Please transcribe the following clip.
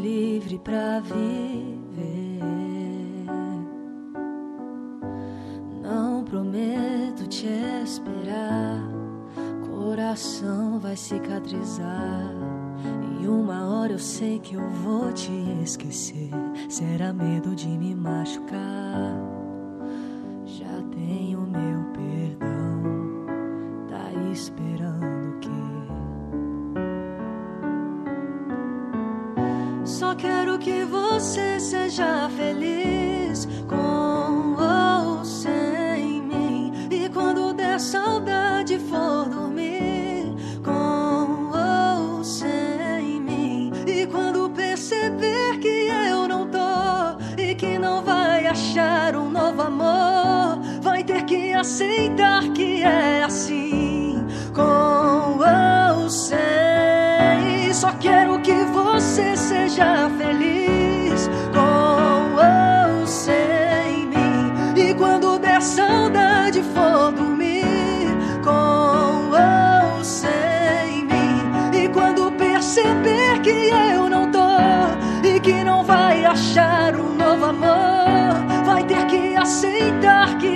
livre pra viver. Não prometo te esperar, coração vai cicatrizar. E uma hora eu sei que eu vou te esquecer. Será medo de me machucar? Já tenho meu perdão, tá esperando o quê? Só quero que você seja feliz, com ou sem mim. E quando der saudade for dormir, com ou sem mim. E quando perceber que eu não tô e que não vai achar um novo amor, vai ter que aceitar que é assim, com ou sem. Só quero que você seja feliz, com ou sem mim. E quando der saudade for dormir, com ou sem mim. E quando perceber que eu não tô e que não vai achar um novo amor, vai ter que aceitar que